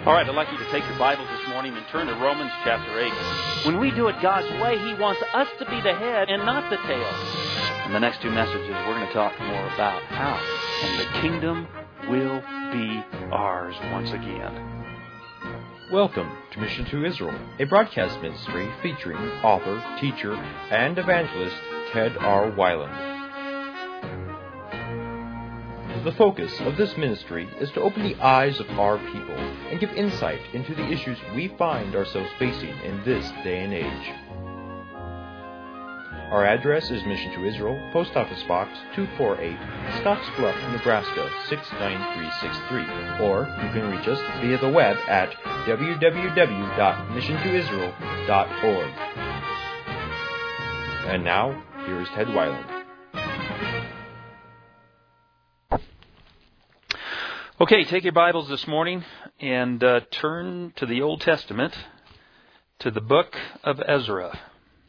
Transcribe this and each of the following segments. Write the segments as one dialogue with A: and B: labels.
A: All right, I'd like you to take your Bibles this morning and turn to Romans chapter 8. When we do it God's way, He wants us to be the head and not the tail. In the next two messages, we're going to talk more about how, and the kingdom will be ours once again.
B: Welcome to Mission to Israel, a broadcast ministry featuring author, teacher, and evangelist Ted R. Weiland. The focus of this ministry is to open the eyes of our people and give insight into the issues we find ourselves facing in this day and age. Our address is Mission to Israel, Post Office Box 248, Scottsbluff, Nebraska 69363, or you can reach us via the web at www.missiontoisrael.org. And now, here is Ted Weiland.
A: Okay, take your Bibles this morning and turn to the Old Testament, to the book of Ezra.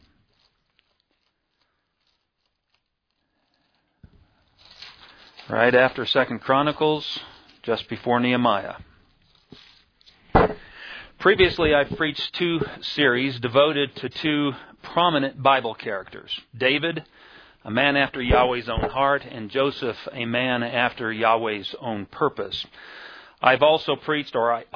A: Right after 2 Chronicles, just before Nehemiah. Previously, I've preached two series devoted to two prominent Bible characters. David, a man after Yahweh's own heart, and Joseph, a man after Yahweh's own purpose. I also preached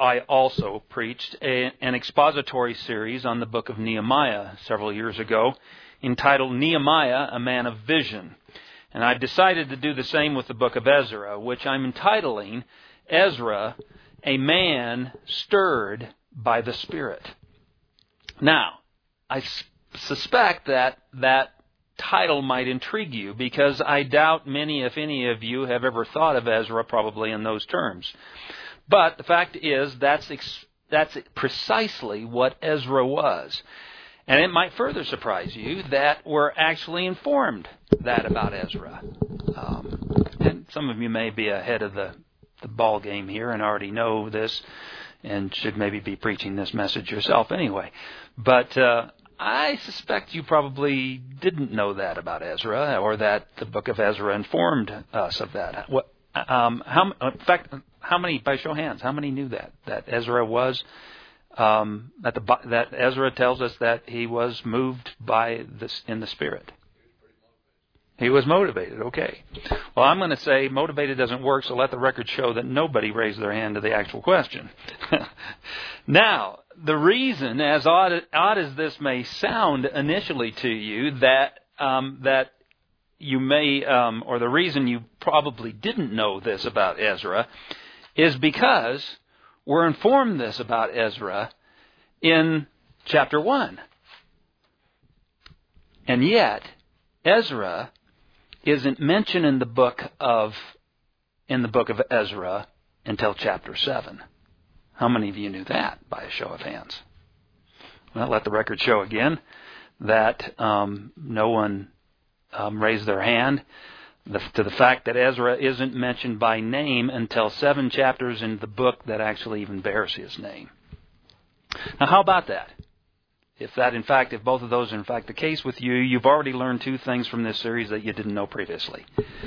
A: an expository series on the book of Nehemiah several years ago, entitled Nehemiah, a Man of Vision. And I've decided to do the same with the book of Ezra, which I'm entitling Ezra, a Man Stirred by the Spirit. Now, I suspect that title might intrigue you, because I doubt many, if any of you, have ever thought of Ezra probably in those terms. But the fact is, that's precisely what Ezra was. And it might further surprise you that we're actually informed that about Ezra. And some of you may be ahead of the ball game here and already know this and should maybe be preaching this message yourself anyway. But I suspect you probably didn't know that about Ezra, or that the book of Ezra informed us of that. How many, by show of hands, how many knew that Ezra was, that Ezra tells us that he was moved by this in the Spirit? He was motivated, okay. Well, I'm going to say motivated doesn't work, so let the record show that nobody raised their hand to the actual question. Now, the reason, as odd as this may sound initially to you, that you may, or the reason you probably didn't know this about Ezra, is because we're informed this about Ezra in chapter 1. And yet, Ezra isn't mentioned in the book of Ezra until chapter 7. How many of you knew that, by a show of hands? Well, let the record show again that no one raised their hand to the fact that Ezra isn't mentioned by name until 7 chapters in the book that actually even bears his name. Now, how about that? If both of those are in fact the case with you, you've already learned two things from this series that you didn't know previously.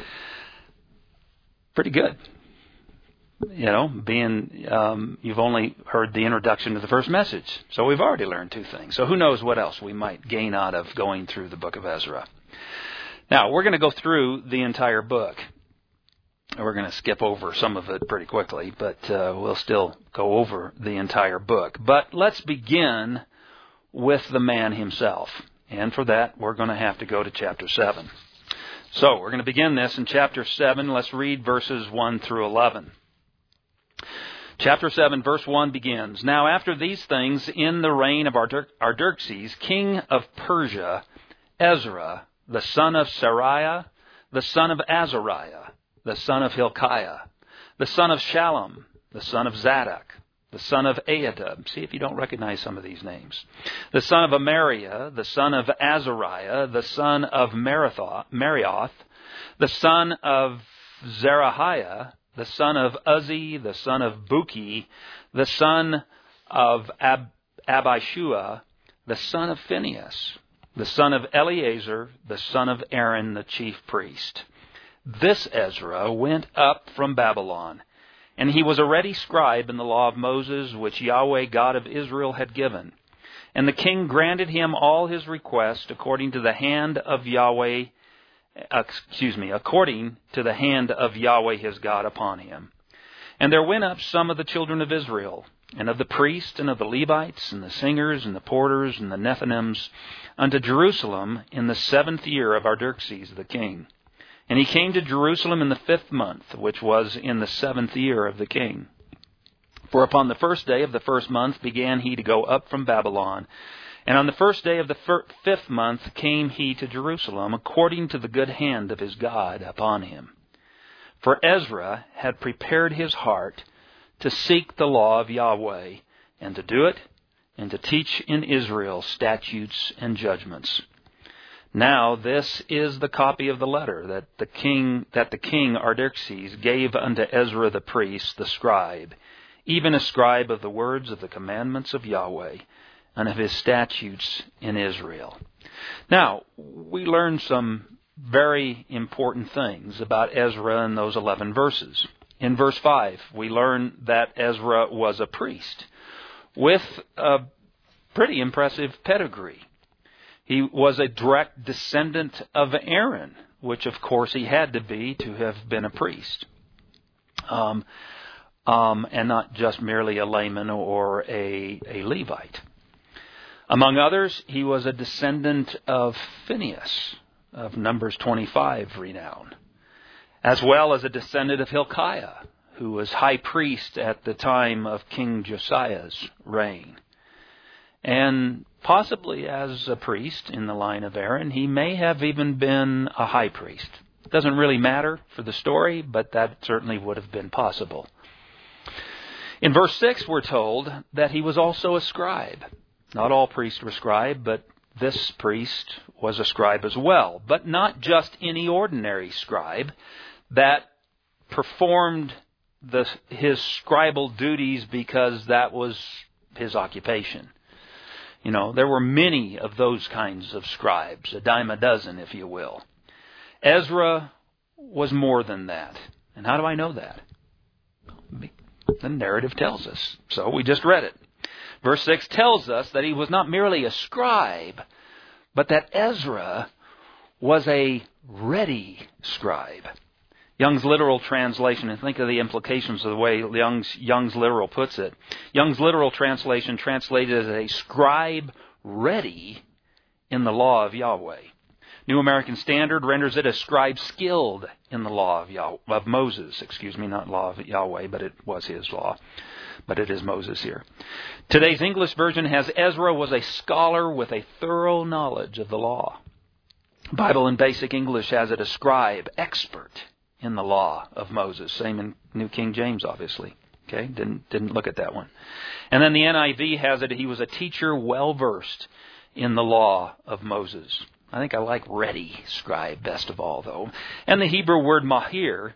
A: Pretty good. You know, you've only heard the introduction to the first message. So we've already learned two things. So who knows what else we might gain out of going through the book of Ezra. Now, we're going to go through the entire book. We're going to skip over some of it pretty quickly, but we'll still go over the entire book. But let's begin with the man himself. And for that, we're going to have to go to chapter 7. So we're going to begin this in chapter 7. Let's read verses 1 through 11. Chapter 7, verse 1 begins, Now after these things, in the reign of Artaxerxes, king of Persia, Ezra, the son of Seraiah, the son of Azariah, the son of Hilkiah, the son of Shallum, the son of Zadok, the son of Ahitub. See if you don't recognize some of these names. The son of Amariah, the son of Azariah, the son of Marioth, the son of Zerahiah, the son of Uzzi, the son of Buki, the son of Abishua, the son of Phinehas, the son of Eleazar, the son of Aaron, the chief priest. This Ezra went up from Babylon, And he was a ready scribe in the law of Moses, which Yahweh God of Israel had given. And the king granted him all his requests according to the hand of Yahweh his God upon him. And there went up some of the children of Israel, and of the priests, and of the Levites, and the singers, and the porters, and the Nethinims, unto Jerusalem in the 7th year of Artaxerxes the king. And he came to Jerusalem in the 5th month, which was in the 7th year of the king. For upon the 1st day of the 1st month began he to go up from Babylon. And on the 1st day of the 5th month came he to Jerusalem, according to the good hand of his God upon him. For Ezra had prepared his heart to seek the law of Yahweh, and to do it, and to teach in Israel statutes and judgments. Now this is the copy of the letter that the king Artaxerxes gave unto Ezra the priest, the scribe, even a scribe of the words of the commandments of Yahweh, and of his statutes in Israel. Now, we learn some very important things about Ezra in those 11 verses. In verse 5, we learn that Ezra was a priest with a pretty impressive pedigree. He was a direct descendant of Aaron, which of course he had to have been a priest. And not just merely a layman or a Levite. Among others, he was a descendant of Phinehas, of Numbers 25 renown, as well as a descendant of Hilkiah, who was high priest at the time of King Josiah's reign. And possibly as a priest in the line of Aaron, he may have even been a high priest. It doesn't really matter for the story, but that certainly would have been possible. In verse 6, we're told that he was also a scribe. Not all priests were scribe, but this priest was a scribe as well. But not just any ordinary scribe that performed his scribal duties because that was his occupation. You know, there were many of those kinds of scribes, a dime a dozen, if you will. Ezra was more than that. And how do I know that? The narrative tells us. So we just read it. Verse 6 tells us that he was not merely a scribe, but that Ezra was a ready scribe. Young's literal translation, and think of the implications of the way Young's literal puts it. Young's literal translation translated as a scribe ready in the law of Yahweh. New American Standard renders it a scribe skilled in the law of Moses. Not law of Yahweh, but it was his law. But it is Moses here. Today's English version has Ezra was a scholar with a thorough knowledge of the law. Bible in Basic English has it a scribe, expert in the law of Moses. Same in New King James, obviously. Okay, didn't look at that one. And then the NIV has it, he was a teacher well versed in the law of Moses. I think I like ready scribe best of all, though. And the Hebrew word mahir,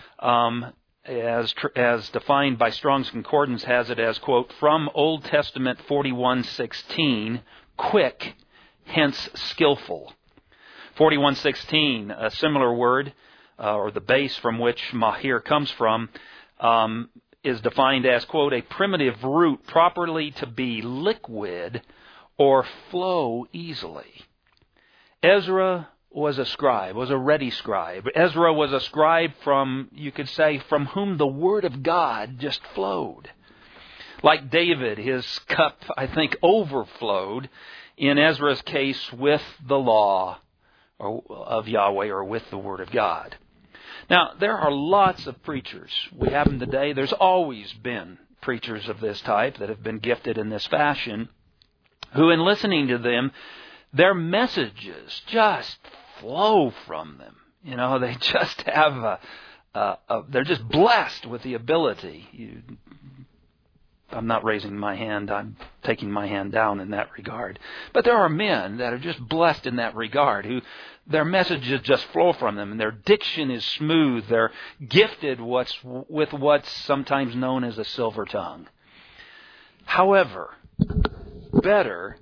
A: as defined by Strong's Concordance, has it as, quote, from Old Testament 41:16, quick, hence skillful. 41:16, a similar word, or the base from which mahir comes from, is defined as, quote, a primitive root properly to be liquid or flow easily. Ezra was a scribe, was a ready scribe. Ezra was a scribe from whom the Word of God just flowed. Like David, his cup, I think, overflowed in Ezra's case with the law of Yahweh or with the Word of God. Now, there are lots of preachers. We have them today. There's always been preachers of this type that have been gifted in this fashion, who in listening to them, their messages just flow from them. You know, they just have they're just blessed with the ability. I'm not raising my hand. I'm taking my hand down in that regard. But there are men that are just blessed in that regard, who their messages just flow from them, and their diction is smooth. They're gifted with what's sometimes known as a silver tongue. However, better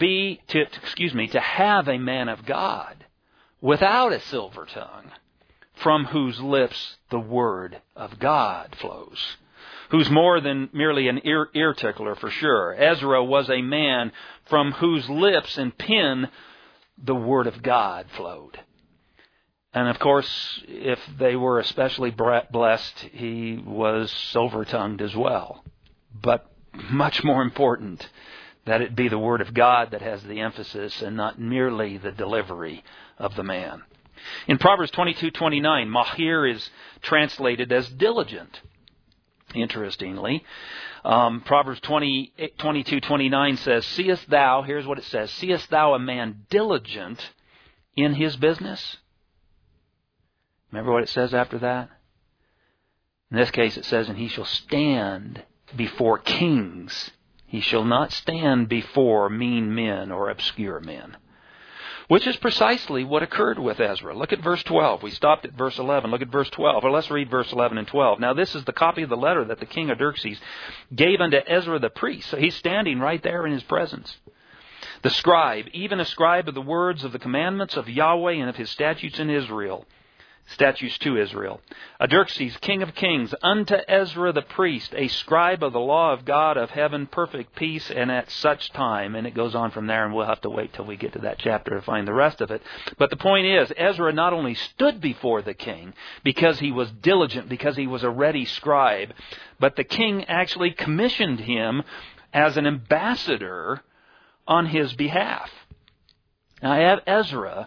A: to have a man of God without a silver tongue, from whose lips the Word of God flows. Who's more than merely an ear tickler for sure. Ezra was a man from whose lips and pen the Word of God flowed. And of course, if they were especially blessed, he was silver-tongued as well. But much more important that it be the Word of God that has the emphasis and not merely the delivery of the man. In Proverbs 22:29, mahir is translated as diligent. Interestingly, Proverbs 22:29 says, "Seest thou," here's what it says, "seest thou a man diligent in his business?" Remember what it says after that? In this case it says, "And he shall stand before kings. He shall not stand before mean men or obscure men." Which is precisely what occurred with Ezra. Look at verse 12. We stopped at verse 11. Look at verse 12. Or let's read verse 11 and 12. Now this is the copy of the letter that the king Artaxerxes gave unto Ezra the priest. So he's standing right there in his presence. "The scribe, even a scribe of the words of the commandments of Yahweh and of his statutes in Israel." Statutes to Israel. "Artaxerxes, king of kings, unto Ezra the priest, a scribe of the law of God of heaven, perfect peace, and at such time." And it goes on from there, and we'll have to wait till we get to that chapter to find the rest of it. But the point is, Ezra not only stood before the king because he was diligent, because he was a ready scribe, but the king actually commissioned him as an ambassador on his behalf. Now, Ezra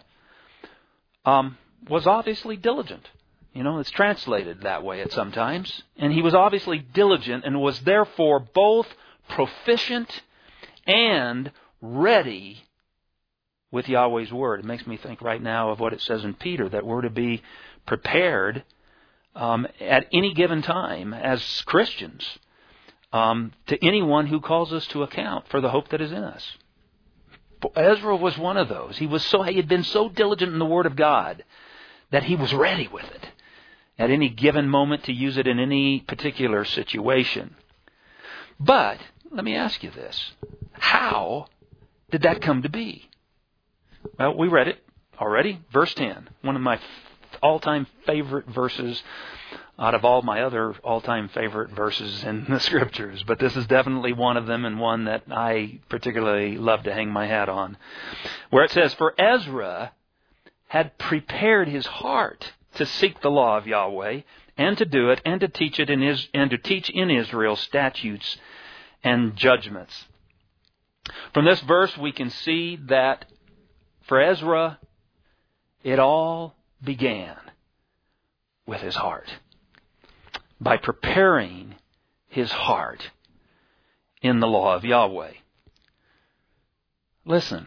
A: was obviously diligent. It's translated that way at some times. And he was obviously diligent and was therefore both proficient and ready with Yahweh's Word. It makes me think right now of what it says in Peter, that we're to be prepared at any given time as Christians to anyone who calls us to account for the hope that is in us. Ezra was one of those. He had been so diligent in the Word of God that he was ready with it at any given moment to use it in any particular situation. But let me ask you this. How did that come to be? Well, we read it already. Verse 10, one of my all-time favorite verses out of all my other all-time favorite verses in the Scriptures. But this is definitely one of them, and one that I particularly love to hang my hat on. Where it says, "For Ezra had prepared his heart to seek the law of Yahweh, and to do it, and to teach it and to teach in Israel statutes and judgments." From this verse we can see that for Ezra, it all began with his heart. By preparing his heart in the law of Yahweh. Listen,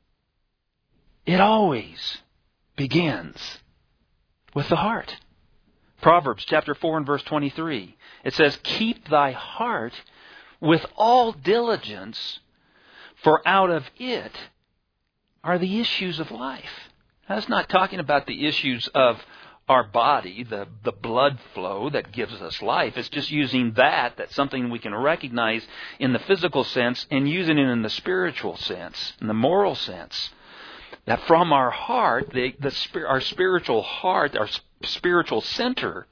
A: it always begins with the heart. Proverbs chapter 4 and verse 23. It says, "Keep thy heart with all diligence, for out of it are the issues of life." Now, that's not talking about the issues of our body, the blood flow that gives us life. It's just using that's something we can recognize in the physical sense and using it in the spiritual sense, in the moral sense. That from our heart, our spiritual heart, our spiritual center,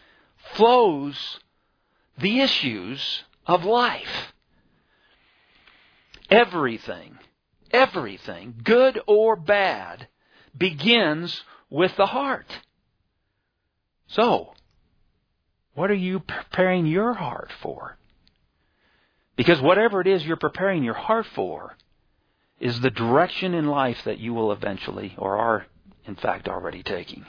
A: flows the issues of life. Everything, good or bad, begins with the heart. So, what are you preparing your heart for? Because whatever it is you're preparing your heart for is the direction in life that you will eventually, or are in fact already taking.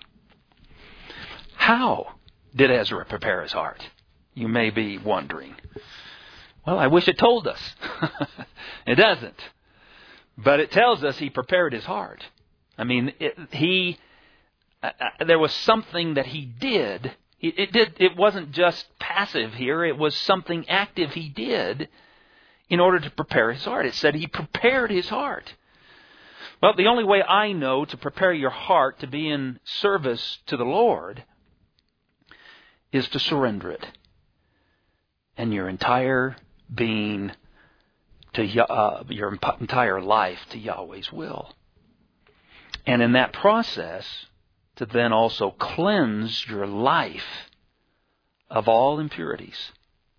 A: How did Ezra prepare his heart? You may be wondering. Well, I wish it told us. It doesn't. But it tells us he prepared his heart. I mean, there was something that he did. It wasn't just passive here. It was something active he did in order to prepare his heart. It said he prepared his heart. Well, the only way I know to prepare your heart to be in service to the Lord is to surrender it and your entire being to your entire life to Yahweh's will. And in that process, to then also cleanse your life of all impurities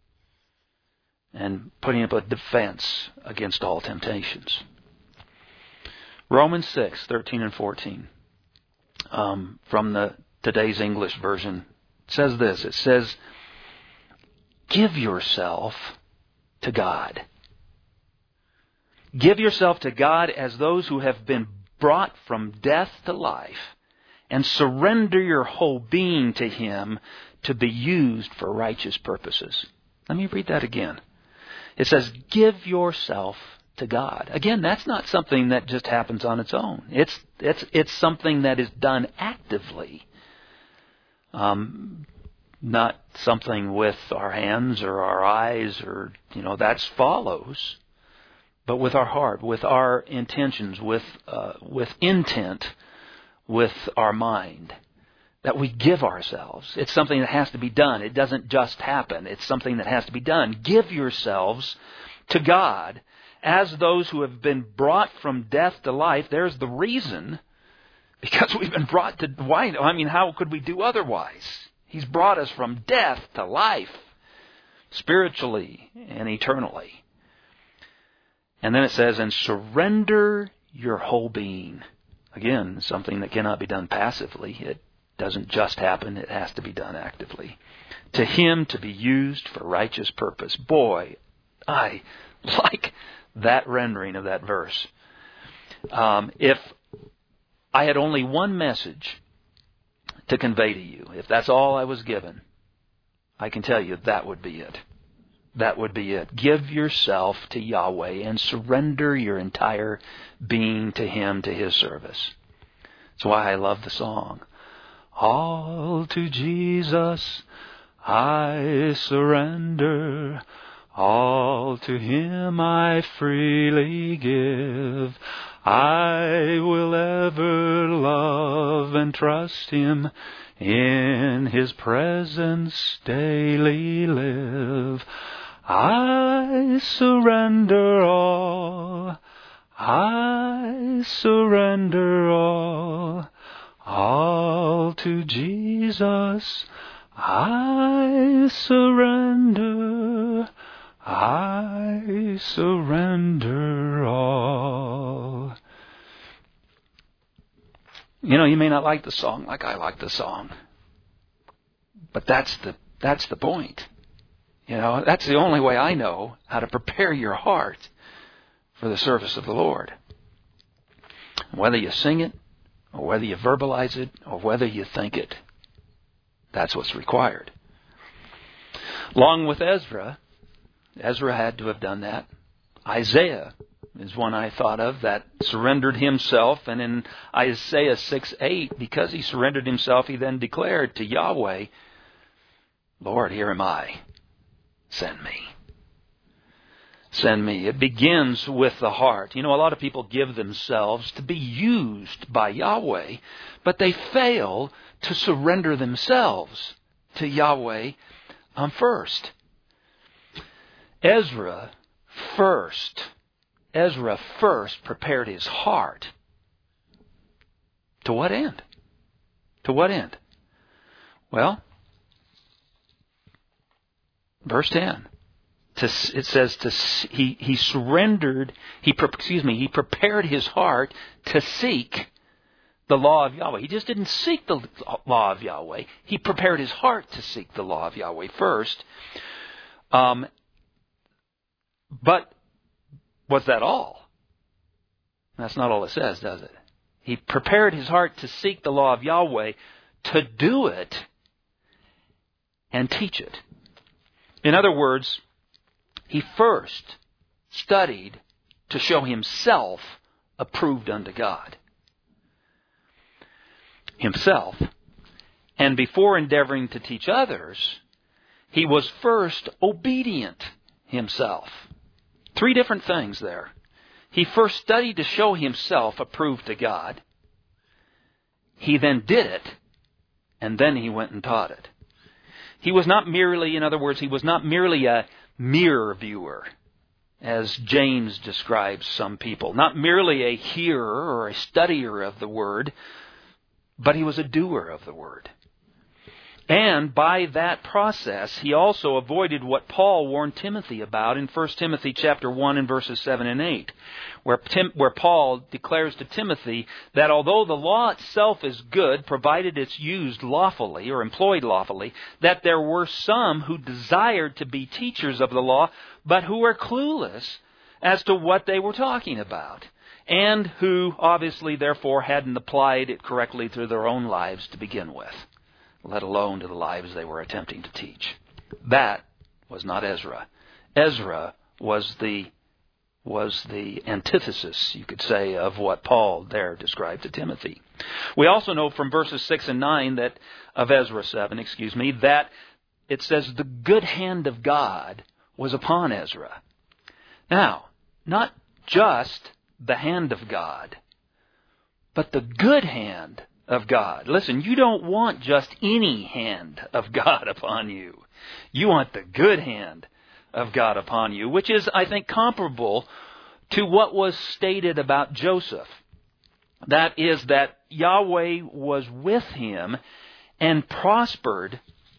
A: and putting up a defense against all temptations. Romans 6:13 and 14, from the today's English version, says this. It says, give yourself to God. Give yourself to God as those who have been brought from death to life, and surrender your whole being to Him to be used for righteous purposes. Let me read that again. It says, give yourself to God. Again, that's not something that just happens on its own. It's something that is done actively. Not something with our hands or our eyes or, that follows. But with our heart, with our intentions, with intent, with our mind, that we give ourselves. It's something that has to be done. It doesn't just happen. It's something that has to be done. Give yourselves to God as those who have been brought from death to life. There's the reason. Because we've been brought to life. I mean, how could we do otherwise? He's brought us from death to life, spiritually and eternally. And then it says, and surrender your whole being. Again, something that cannot be done passively. It doesn't just happen. It has to be done actively. To Him to be used for righteous purpose. Boy, I like that rendering of that verse. If I had only one message to convey to you, if that's all I was given, I can tell you that would be it. That would be it. Give yourself to Yahweh and surrender your entire being to Him, to His service. That's why I love the song. All to Jesus I surrender. All to Him I freely give. I will ever love and trust Him, in His presence daily live. I surrender all, I surrender all to Jesus I surrender all. You may not like the song like I like the song. But that's the point. That's the only way I know how to prepare your heart for the service of the Lord. Whether you sing it, or whether you verbalize it, or whether you think it, that's what's required. Along with Ezra had to have done that. Isaiah is one I thought of that surrendered himself. And in Isaiah 6:8, because he surrendered himself, he then declared to Yahweh, Lord, here am I. Send me. Send me. It begins with the heart. A lot of people give themselves to be used by Yahweh, but they fail to surrender themselves to Yahweh first. Ezra first prepared his heart. To what end? To what end? Well, verse 10. It says he prepared his heart to seek the law of Yahweh. He just didn't seek the law of Yahweh. He prepared his heart to seek the law of Yahweh first. But was that all? That's not all it says, does it? He prepared his heart to seek the law of Yahweh, to do it and teach it. In other words, he first studied to show himself approved unto God. Himself. And before endeavoring to teach others, he was first obedient himself. 3 different things there. He first studied to show himself approved to God. He then did it, and then he went and taught it. He was not merely, in other words, he was not merely a mirror viewer, as James describes some people. Not merely a hearer or a studier of the Word, but he was a doer of the Word. And by that process, he also avoided what Paul warned Timothy about in 1 Timothy chapter 1 and verses 7 and 8, where Paul declares to Timothy that although the law itself is good, provided it's used lawfully or employed lawfully, that there were some who desired to be teachers of the law, but who were clueless as to what they were talking about, and who obviously therefore hadn't applied it correctly through their own lives to begin with, let alone to the lives they were attempting to teach. That was not Ezra. Ezra was the antithesis, you could say, of what Paul there described to Timothy. We also know from verses 6 and 9 that of Ezra 7, that it says the good hand of God was upon Ezra. Now, not just the hand of God, but the good hand of God. Listen, you don't want just any hand of God upon you. You want the good hand of God upon you, which is, I think, comparable to what was stated about Joseph. That is, that Yahweh was with him and prospered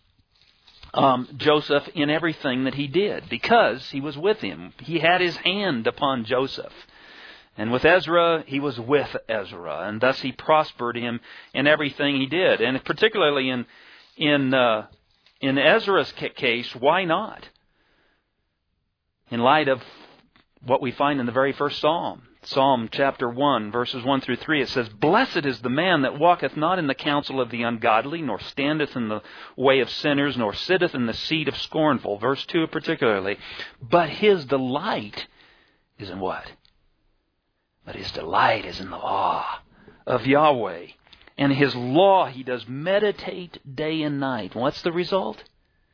A: Joseph in everything that he did, because he was with him. He had his hand upon Joseph. And with Ezra, he was with Ezra, and thus he prospered him in everything he did. And particularly in Ezra's case, why not? In light of what we find in the very first Psalm, Psalm chapter 1, verses 1 through 3, it says, "Blessed is the man that walketh not in the counsel of the ungodly, nor standeth in the way of sinners, nor sitteth in the seat of scornful." Verse 2 particularly. "But his delight is in what? But his delight is in the law of Yahweh. And his law he does meditate day and night." What's the result?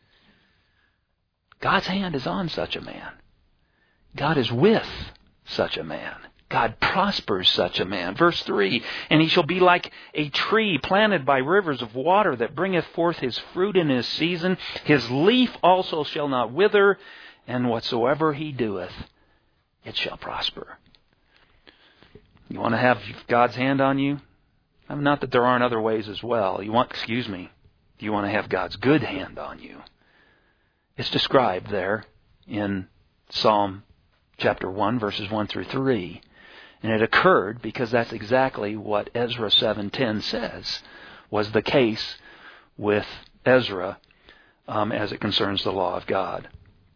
A: God's hand is on such a man. God is with such a man. God prospers such a man. Verse 3, "And he shall be like a tree planted by rivers of water, that bringeth forth his fruit in his season. His leaf also shall not wither, and whatsoever he doeth, it shall prosper." You want to have God's hand on you? Not that there aren't other ways as well. You want to have God's good hand on you. It's described there in Psalm chapter 1, verses 1 through 3. And it occurred because that's exactly what Ezra 7:10 says was the case with Ezra as it concerns the law of God.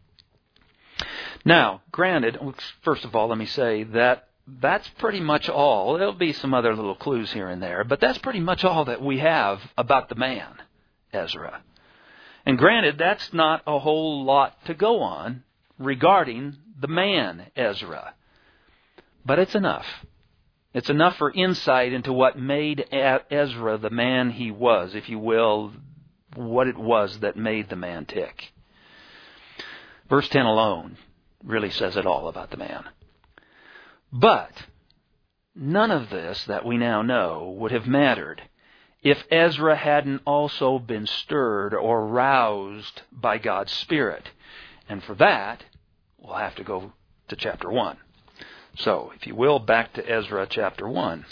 A: Now, granted, first of all, let me say that that's pretty much all. There'll be some other little clues here and there, but that's pretty much all that we have about the man, Ezra. And granted, that's not a whole lot to go on regarding the man, Ezra. But it's enough. It's enough for insight into what made Ezra the man he was, if you will, what it was that made the man tick. Verse 10 alone really says it all about the man. But none of this that we now know would have mattered if Ezra hadn't also been stirred or roused by God's Spirit. And for that, we'll have to go to chapter 1. So, if you will, back to Ezra chapter 1.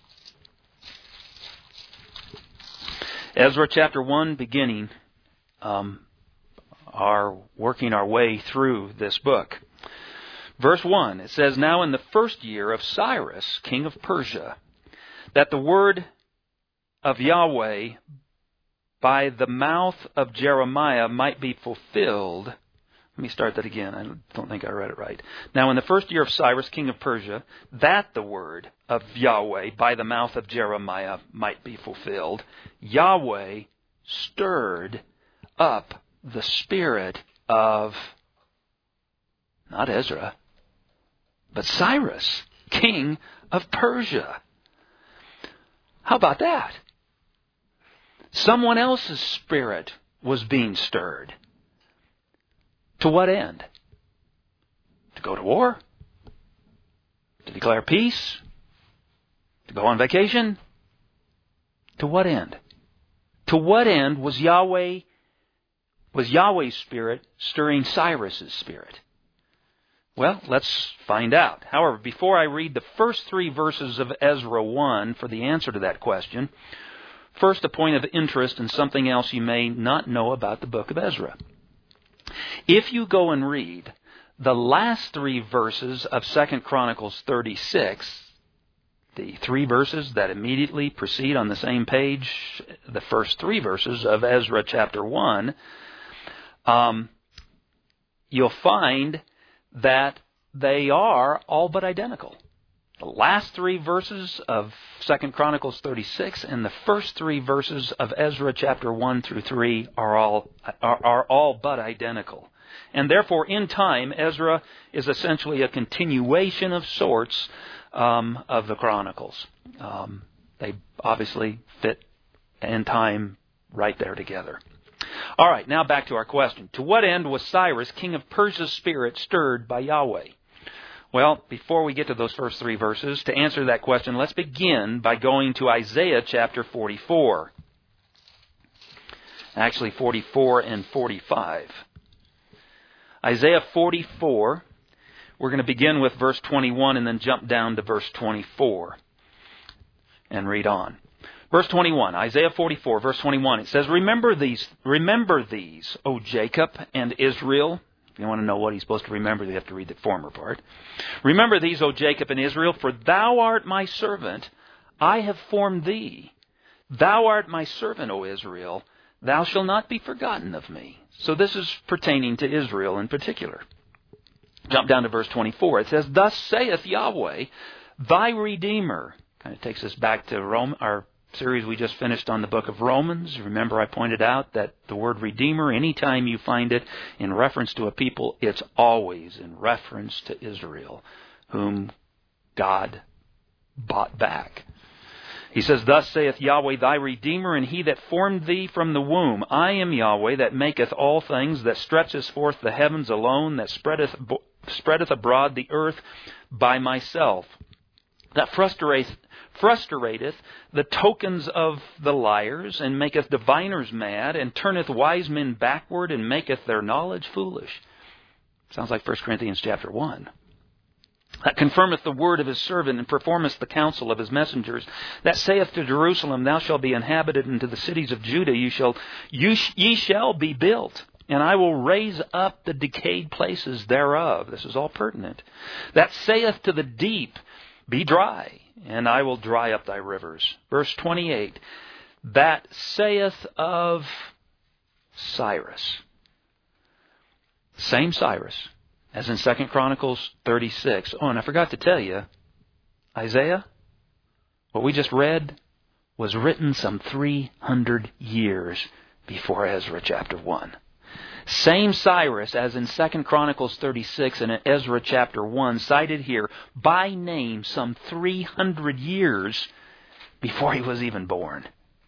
A: Ezra chapter 1, beginning working our way through this book. Verse 1, it says, "Now in the first year of Cyrus, king of Persia, that the word of Yahweh by the mouth of Jeremiah might be fulfilled." Let me start that again. I don't think I read it right. "Now in the first year of Cyrus, king of Persia, that the word of Yahweh by the mouth of Jeremiah might be fulfilled, Yahweh stirred up the spirit of," not Ezra, but Cyrus, king of Persia. How about that? Someone else's spirit was being stirred. To what end? To go to war? To declare peace? To go on vacation? To what end? To what end was Yahweh's spirit stirring Cyrus's spirit? Well, let's find out. However, before I read the first 3 verses of Ezra 1 for the answer to that question, First, a point of interest and something else you may not know about the book of Ezra. If you go and read the last 3 verses of 2 Chronicles 36, the 3 verses that immediately precede on the same page the first 3 verses of Ezra chapter 1, you'll find that they are all but identical. The last 3 verses of 2 Chronicles 36 and the first 3 verses of Ezra chapter 1 through 3 are all but identical. And therefore, in time, Ezra is essentially a continuation of sorts of the Chronicles. They obviously fit in time right there together. All right, now back to our question. To what end was Cyrus, king of Persia's spirit, stirred by Yahweh? Well, before we get to those first 3 verses, to answer that question, let's begin by going to Isaiah chapter 44. Actually, 44 and 45. Isaiah 44, we're going to begin with verse 21 and then jump down to verse 24 and read on. Verse 21, Isaiah 44, verse 21, it says, Remember these, O Jacob and Israel. If you want to know what he's supposed to remember, you have to read the former part. Remember these, O Jacob and Israel, for thou art my servant, I have formed thee. Thou art my servant, O Israel, thou shalt not be forgotten of me. So this is pertaining to Israel in particular. Jump down to verse 24. It says, Thus saith Yahweh, thy Redeemer. Kind of takes us back to our series we just finished on the book of Romans. Remember I pointed out that the word Redeemer, anytime you find it in reference to a people, it's always in reference to Israel, whom God bought back. He says, Thus saith Yahweh thy Redeemer, and he that formed thee from the womb. I am Yahweh that maketh all things, that stretcheth forth the heavens alone, that spreadeth abroad the earth by myself, that frustrateth the tokens of the liars, and maketh diviners mad, and turneth wise men backward, and maketh their knowledge foolish. Sounds like 1 Corinthians chapter 1. That confirmeth the word of his servant, and performeth the counsel of his messengers. That saith to Jerusalem, Thou shalt be inhabited, and to the cities of Judah ye shall be built, and I will raise up the decayed places thereof. This is all pertinent. That saith to the deep, Be dry, and I will dry up thy rivers. Verse 28, that saith of Cyrus. Same Cyrus as in 2 Chronicles 36. Oh, and I forgot to tell you, Isaiah, what we just read, was written some 300 years before Ezra chapter 1. Same Cyrus as in 2 Chronicles 36 and in Ezra chapter 1, cited here by name some 300 years before he was even born.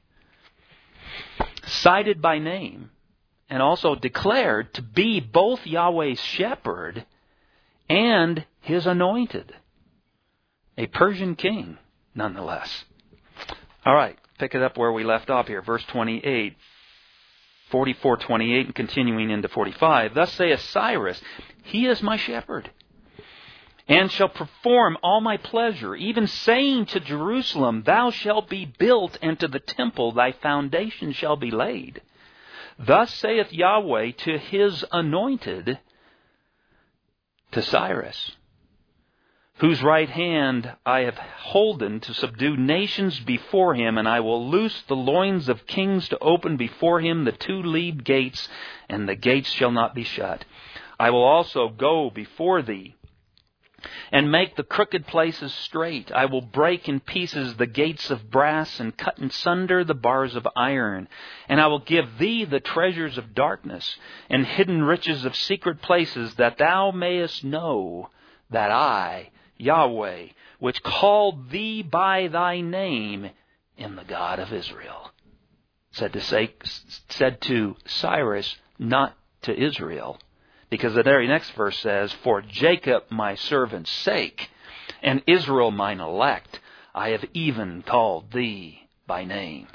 A: Cited by name, and also declared to be both Yahweh's shepherd and his anointed. A Persian king, nonetheless. All right, pick it up where we left off here. Verse 28, 44:28, and continuing into 45. Thus saith Cyrus, He is my shepherd, and shall perform all my pleasure, even saying to Jerusalem, Thou shalt be built, and to the temple thy foundation shall be laid. Thus saith Yahweh to his anointed, to Cyrus, whose right hand I have holden to subdue nations before him, and I will loose the loins of kings to open before him the 2-leaved gates, and the gates shall not be shut. I will also go before thee, and make the crooked places straight. I will break in pieces the gates of brass, and cut in sunder the bars of iron. And I will give thee the treasures of darkness, and hidden riches of secret places, that thou mayest know that I, Yahweh, which called thee by thy name, am the God of Israel. Said to Cyrus, not to Israel. Because the very next verse says, For Jacob my servant's sake, and Israel mine elect, I have even called thee by name.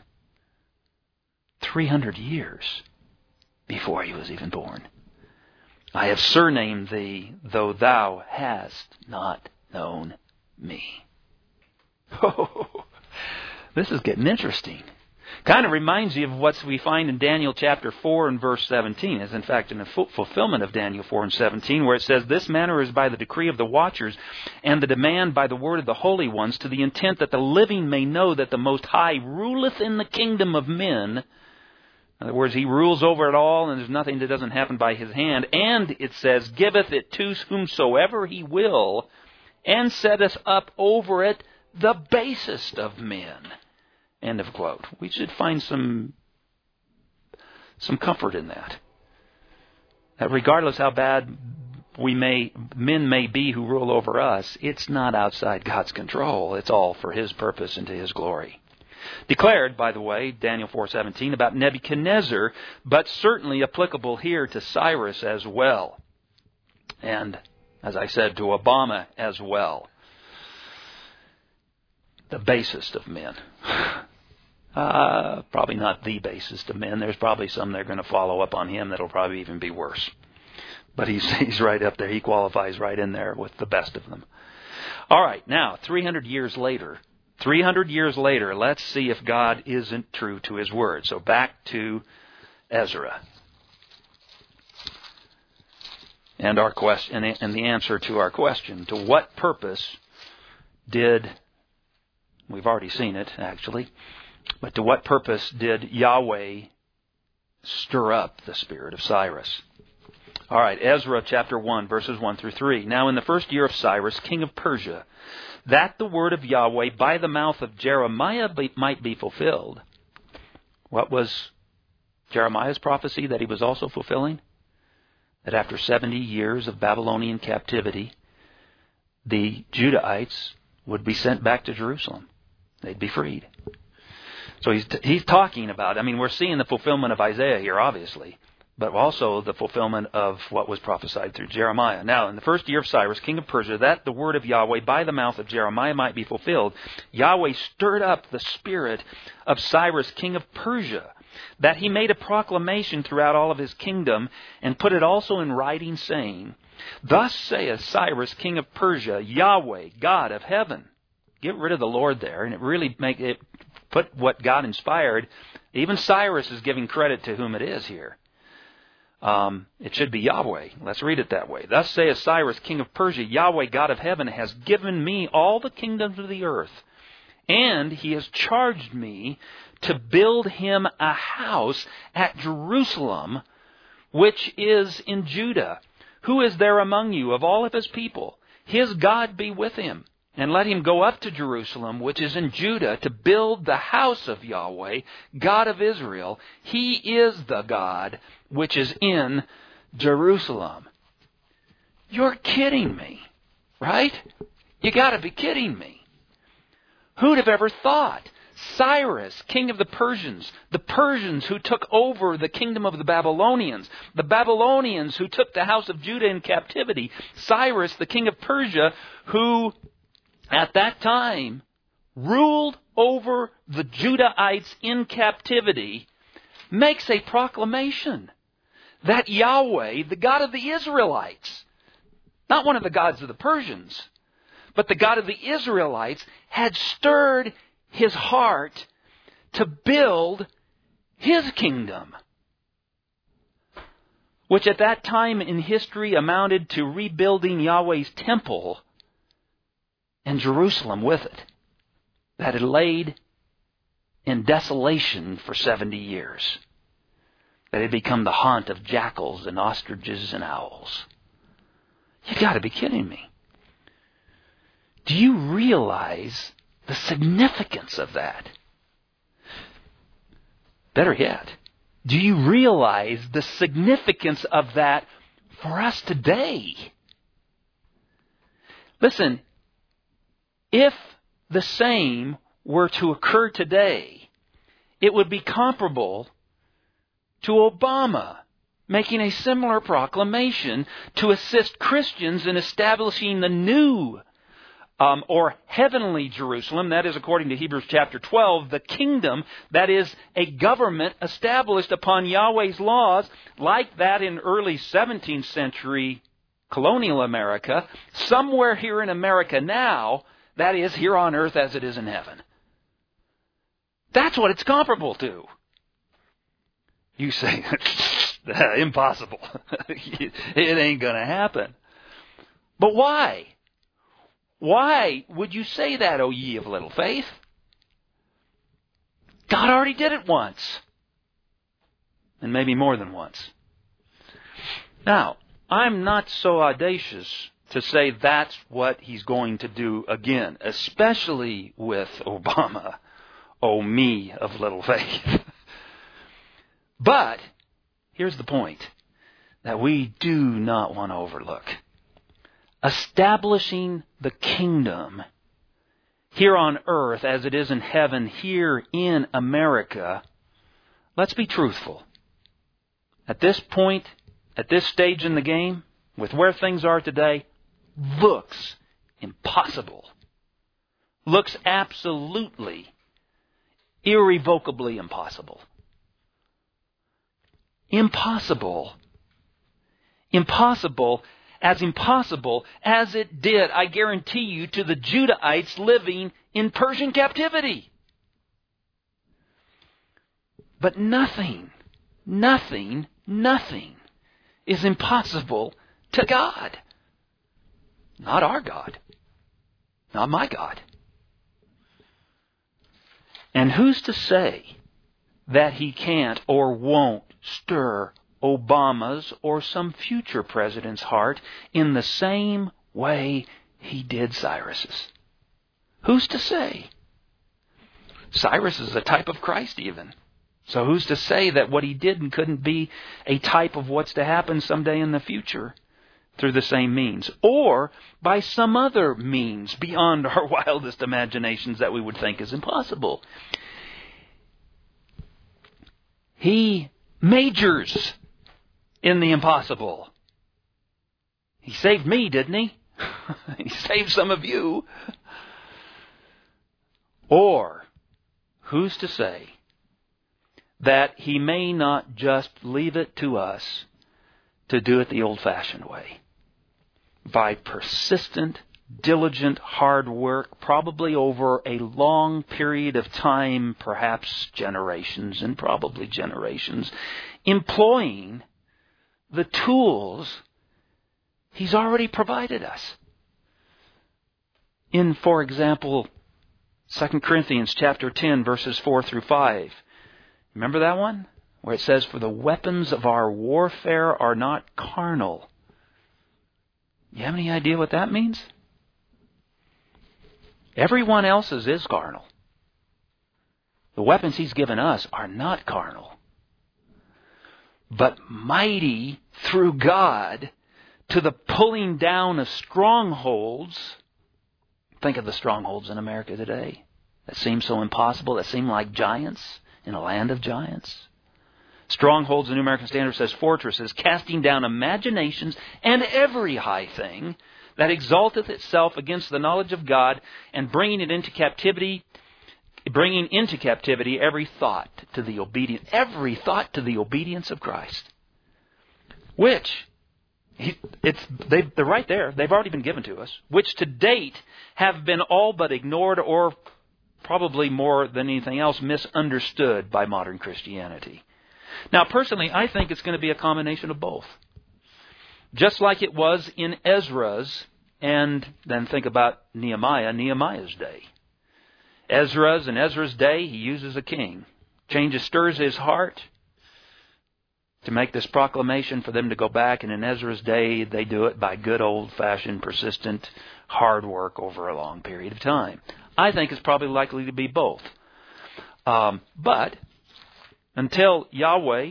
A: 300 years before he was even born. I have surnamed thee, though thou hast not known me. Oh, this is getting interesting. Kind of reminds you of what we find in Daniel chapter 4 and verse 17. It's in fact in the fulfillment of Daniel 4 and 17, where it says, "This manner is by the decree of the watchers, and the demand by the word of the holy ones, to the intent that the living may know that the Most High ruleth in the kingdom of men." In other words, He rules over it all, and there's nothing that doesn't happen by His hand. And it says, "Giveth it to whomsoever He will, and setteth up over it the basest of men." End of quote. We should find some comfort in that. That regardless how bad men may be who rule over us, it's not outside God's control. It's all for His purpose and to His glory. Declared, by the way, Daniel 4:17 about Nebuchadnezzar, but certainly applicable here to Cyrus as well. And, as I said, to Obama as well. The basest of men. Probably not the basest of men. There's probably some that are going to follow up on him that'll probably even be worse. But he's right up there. He qualifies right in there with the best of them. All right, now, 300 years later, let's see if God isn't true to His word. So back to Ezra. And our question, and the answer to our question, to what purpose we've already seen it, actually, but to what purpose did Yahweh stir up the spirit of Cyrus? All right, Ezra chapter 1, verses 1 through 3. "Now in the first year of Cyrus, king of Persia, that the word of Yahweh by the mouth of Jeremiah might be fulfilled." What was Jeremiah's prophecy that he was also fulfilling? That after 70 years of Babylonian captivity, the Judahites would be sent back to Jerusalem. They'd be freed. So he's talking about, we're seeing the fulfillment of Isaiah here, obviously, but also the fulfillment of what was prophesied through Jeremiah. "Now, in the first year of Cyrus, king of Persia, that the word of Yahweh by the mouth of Jeremiah might be fulfilled, Yahweh stirred up the spirit of Cyrus, king of Persia, that he made a proclamation throughout all of his kingdom, and put it also in writing, saying, Thus saith Cyrus, king of Persia, Yahweh, God of heaven." Get rid of the Lord there, and it really put what God inspired. Even Cyrus is giving credit to whom it is here. It should be Yahweh. Let's read it that way. "Thus saith Cyrus, king of Persia, Yahweh, God of heaven, has given me all the kingdoms of the earth, and He has charged me to build Him a house at Jerusalem, which is in Judah. Who is there among you of all of His people? His God be with him. And let him go up to Jerusalem, which is in Judah, to build the house of Yahweh, God of Israel. He is the God which is in Jerusalem." You're kidding me, right? You got to be kidding me. Who'd have ever thought? Cyrus, king of the Persians who took over the kingdom of the Babylonians who took the house of Judah in captivity, Cyrus, the king of Persia, who at that time ruled over the Judahites in captivity, makes a proclamation that Yahweh, the God of the Israelites, not one of the gods of the Persians, but the God of the Israelites, had stirred His heart to build His kingdom, which at that time in history amounted to rebuilding Yahweh's temple and Jerusalem with it, that had laid in desolation for 70 years, that had become the haunt of jackals and ostriches and owls. You got to be kidding me. Do you realize the significance of that? Better yet, do you realize the significance of that for us today? Listen, if the same were to occur today, it would be comparable to Obama making a similar proclamation to assist Christians in establishing the new or heavenly Jerusalem, that is according to Hebrews chapter 12, the kingdom that is a government established upon Yahweh's laws, like that in early 17th century colonial America, somewhere here in America now, that is here on earth as it is in heaven. That's what it's comparable to. You say, impossible. It ain't going to happen. But why? Why would you say that, O ye of little faith? God already did it once. And maybe more than once. Now, I'm not so audacious to say that's what He's going to do again, especially with Obama, O me of little faith. But here's the point that we do not want to overlook. Establishing the kingdom here on earth as it is in heaven, here in America, let's be truthful. At this point, at this stage in the game, with where things are today, looks impossible. Looks absolutely, irrevocably impossible. Impossible. Impossible as it did, I guarantee you, to the Judahites living in Persian captivity. But nothing is impossible to God. Not our God. Not my God. And who's to say that He can't or won't stir Obama's or some future president's heart in the same way He did Cyrus's? Who's to say? Cyrus is a type of Christ even. So who's to say that what he did couldn't be a type of what's to happen someday in the future through the same means, or by some other means beyond our wildest imaginations that we would think is impossible? He majors in the impossible. He saved me, didn't He? He saved some of you. Or, who's to say that He may not just leave it to us to do it the old-fashioned way? By persistent, diligent, hard work, probably over a long period of time, perhaps generations and probably generations, employing the tools He's already provided us. In, for example, 2 Corinthians chapter 10, verses 4 through 5. Remember that one? Where it says, "For the weapons of our warfare are not carnal." You have any idea what that means? Everyone else's is carnal. The weapons He's given us are not carnal, but mighty through God to the pulling down of strongholds. Think of the strongholds in America today that seem so impossible, that seem like giants in a land of giants. Strongholds, the New American Standard says, fortresses, casting down imaginations and every high thing that exalteth itself against the knowledge of God, and bringing into captivity every thought to the obedience of Christ. Which, they're right there. They've already been given to us. Which to date have been all but ignored, or probably more than anything else, misunderstood by modern Christianity. Now, personally, I think it's going to be a combination of both. Just like it was in Ezra's, and then think about Nehemiah's day. In Ezra's day, he uses a king. Stirs his heart to make this proclamation for them to go back. And in Ezra's day, they do it by good old-fashioned, persistent, hard work over a long period of time. I think it's probably likely to be both. But until Yahweh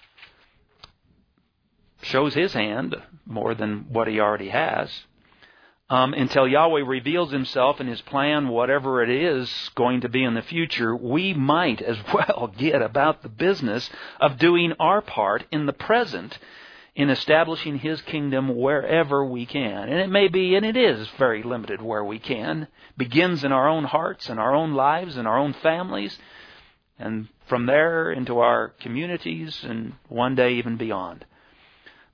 A: shows His hand more than what He already has, until Yahweh reveals Himself and His plan, whatever it is going to be in the future, we might as well get about the business of doing our part in the present in establishing His kingdom wherever we can. And it may be, and it is very limited where we can. Begins in our own hearts, in our own lives, in our own families, and from there into our communities, and one day even beyond.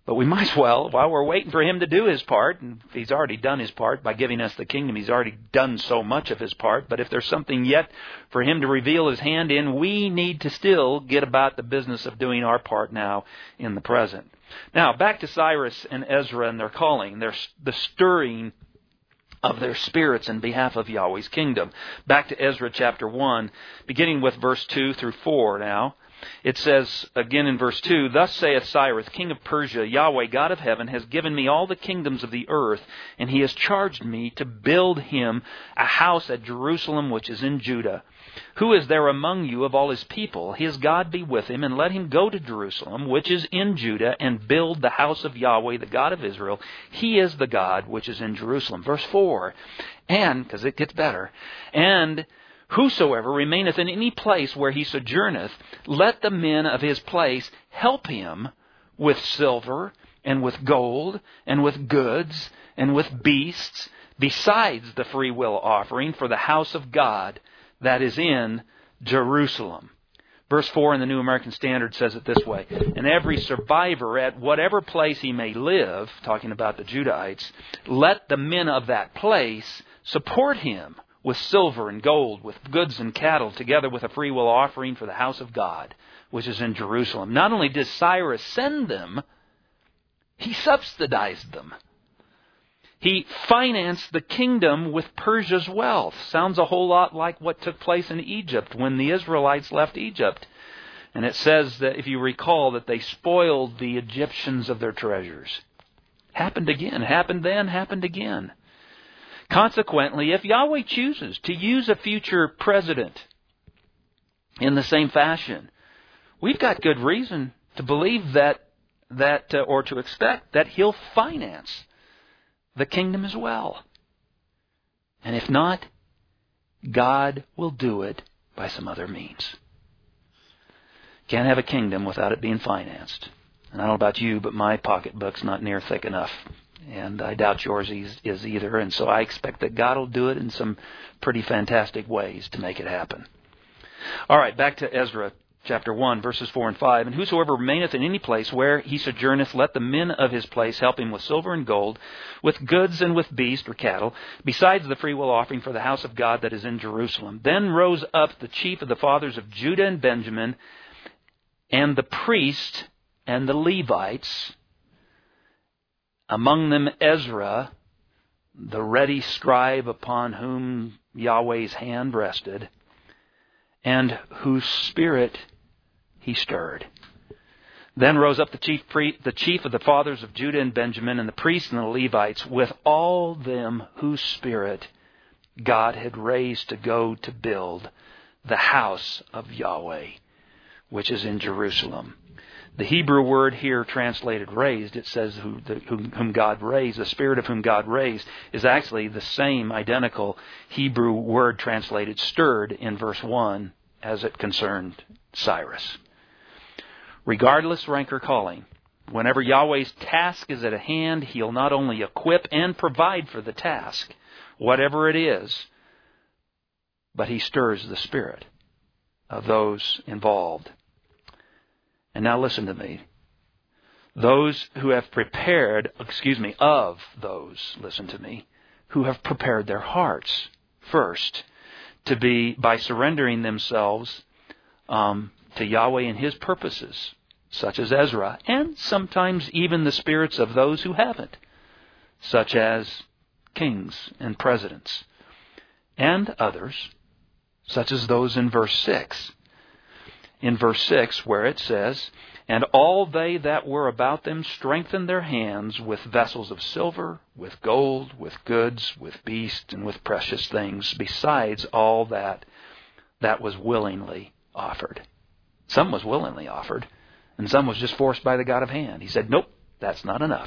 A: But we might as well, while we're waiting for him to do his part, and he's already done his part by giving us the kingdom, he's already done so much of his part, but if there's something yet for him to reveal his hand in, we need to still get about the business of doing our part now in the present. Now, back to Cyrus and Ezra and their calling, the stirring of their spirits in behalf of Yahweh's kingdom. Back to Ezra chapter 1, beginning with verse 2 through 4 now. It says, again in verse 2, "Thus saith Cyrus, king of Persia, Yahweh, God of heaven, has given me all the kingdoms of the earth, and he has charged me to build him a house at Jerusalem, which is in Judah. Who is there among you of all his people? His God be with him, and let him go to Jerusalem, which is in Judah, and build the house of Yahweh, the God of Israel. He is the God which is in Jerusalem." Verse 4, and, because it gets better, "And whosoever remaineth in any place where he sojourneth, let the men of his place help him with silver and with gold and with goods and with beasts, besides the freewill offering for the house of God that is in Jerusalem." Verse 4 in the New American Standard says it this way, "And every survivor at whatever place he may live," talking about the Judahites, "let the men of that place support him with silver and gold, with goods and cattle, together with a freewill offering for the house of God, which is in Jerusalem." Not only did Cyrus send them, he subsidized them. He financed the kingdom with Persia's wealth. Sounds a whole lot like what took place in Egypt when the Israelites left Egypt. And it says that, if you recall, that they spoiled the Egyptians of their treasures. Happened again, happened then, happened again. Consequently, if Yahweh chooses to use a future president in the same fashion, we've got good reason to believe or to expect that he'll finance the kingdom as well. And if not, God will do it by some other means. Can't have a kingdom without it being financed. And I don't know about you, but my pocketbook's not near thick enough. And I doubt yours is either. And so I expect that God will do it in some pretty fantastic ways to make it happen. All right, back to Ezra chapter 1, verses 4 and 5. "And whosoever remaineth in any place where he sojourneth, let the men of his place help him with silver and gold, with goods and with beast or cattle, besides the freewill offering for the house of God that is in Jerusalem. Then rose up the chief of the fathers of Judah and Benjamin, and the priest and the Levites, among them Ezra, the ready scribe upon whom Yahweh's hand rested, and whose spirit he stirred. Then rose up the chief of the fathers of Judah and Benjamin, and the priests and the Levites, with all them whose spirit God had raised to go to build the house of Yahweh, which is in Jerusalem." The Hebrew word here translated raised, it says whom God raised, the spirit of whom God raised, is actually the same identical Hebrew word translated stirred in verse 1 as it concerned Cyrus. Regardless rank or calling, whenever Yahweh's task is at hand, he'll not only equip and provide for the task, whatever it is, but he stirs the spirit of those involved. And now listen to me. Those who have prepared, listen to me, who have prepared their hearts first to be, by surrendering themselves to Yahweh and His purposes, such as Ezra, and sometimes even the spirits of those who haven't, such as kings and presidents, and others, such as those in verse 6. In verse 6, where it says, "And all they that were about them strengthened their hands with vessels of silver, with gold, with goods, with beasts, and with precious things, besides all that was willingly offered." Some was willingly offered, and some was just forced by the God of hand. He said, nope, that's not enough.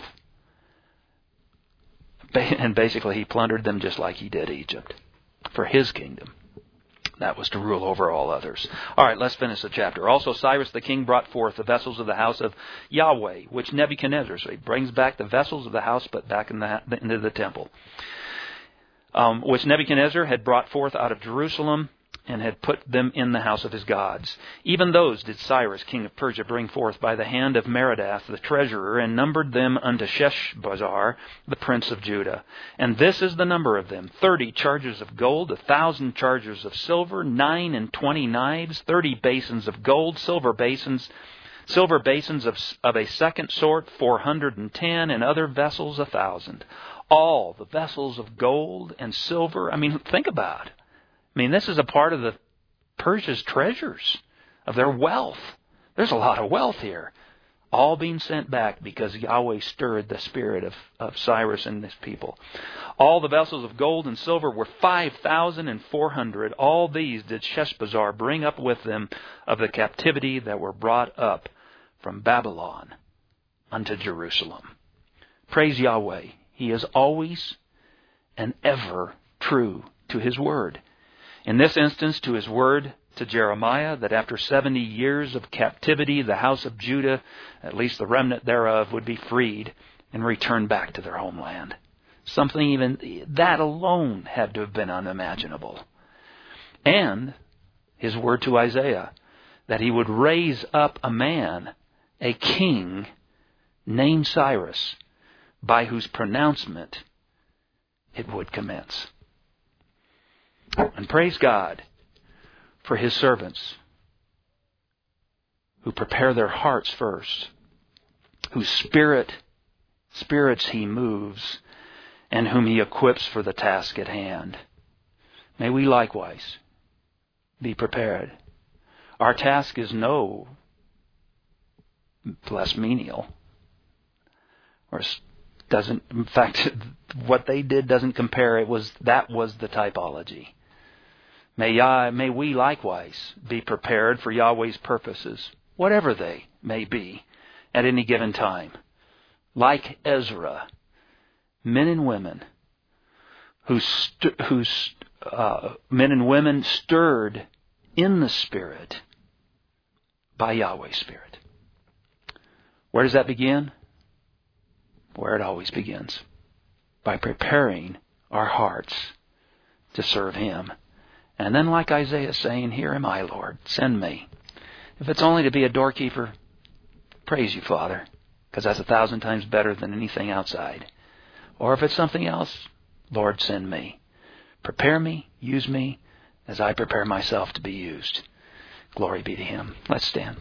A: And basically he plundered them just like he did Egypt for his kingdom. That was to rule over all others. All right, let's finish the chapter. "Also Cyrus the king brought forth the vessels of the house of Yahweh, which Nebuchadnezzar," so he brings back the vessels of the house, but back into the temple, "which Nebuchadnezzar had brought forth out of Jerusalem, and had put them in the house of his gods. Even those did Cyrus, king of Persia, bring forth by the hand of Merodach, the treasurer, and numbered them unto Sheshbazzar, the prince of Judah. And this is the number of them: 30 chargers of gold, 1,000 chargers of silver, 29 knives, 30 basins of gold, silver basins of a second sort, 410, and other vessels 1,000. All the vessels of gold and silver. I mean, think about it. I mean, this is a part of the Persia's treasures, of their wealth. There's a lot of wealth here. All being sent back because Yahweh stirred the spirit of Cyrus and his people. All the vessels of gold and silver were 5,400. All these did Sheshbazzar bring up with them of the captivity that were brought up from Babylon unto Jerusalem. Praise Yahweh. He is always and ever true to His word. In this instance, to His word to Jeremiah, that after 70 years of captivity, the house of Judah, at least the remnant thereof, would be freed and return back to their homeland. Something even that alone had to have been unimaginable. And His word to Isaiah, that He would raise up a man, a king, named Cyrus, by whose pronouncement it would commence. And praise God for His servants who prepare their hearts first, whose spirits He moves, and whom He equips for the task at hand. May we likewise be prepared. Our task is no less menial, or doesn't. In fact, what they did doesn't compare. That was the typology. May we likewise be prepared for Yahweh's purposes, whatever they may be, at any given time. Like Ezra, men and women men and women stirred in the Spirit by Yahweh's Spirit. Where does that begin? Where it always begins, by preparing our hearts to serve Him. And then, like Isaiah saying, "Here am I, Lord, send me." If it's only to be a doorkeeper, praise You, Father, because that's 1,000 times better than anything outside. Or if it's something else, Lord, send me. Prepare me, use me, as I prepare myself to be used. Glory be to Him. Let's stand.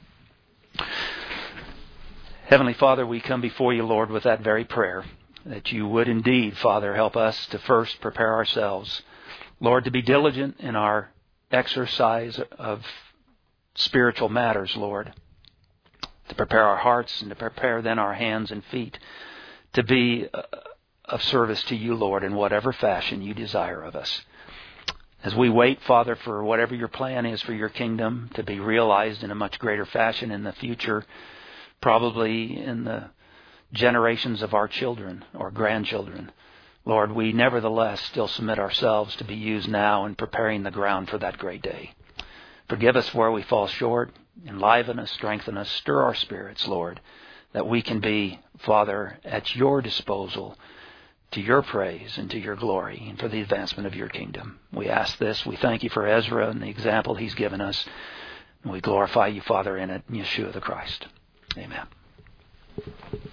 A: Heavenly Father, we come before You, Lord, with that very prayer, that You would indeed, Father, help us to first prepare ourselves, Lord, to be diligent in our exercise of spiritual matters, Lord, to prepare our hearts and to prepare then our hands and feet to be of service to You, Lord, in whatever fashion You desire of us. As we wait, Father, for whatever Your plan is for Your kingdom to be realized in a much greater fashion in the future, probably in the generations of our children or grandchildren, Lord, we nevertheless still submit ourselves to be used now in preparing the ground for that great day. Forgive us where we fall short. Enliven us, strengthen us, stir our spirits, Lord, that we can be, Father, at Your disposal to Your praise and to Your glory and for the advancement of Your kingdom. We ask this. We thank You for Ezra and the example he's given us. And we glorify You, Father, in it, in Yeshua the Christ. Amen.